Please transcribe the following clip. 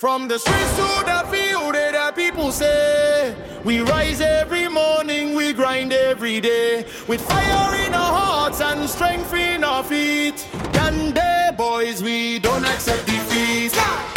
From the streets to the field, the people say, we rise every morning, we grind every day, with fire in our hearts and strength in our feet. And boys, we don't accept defeat.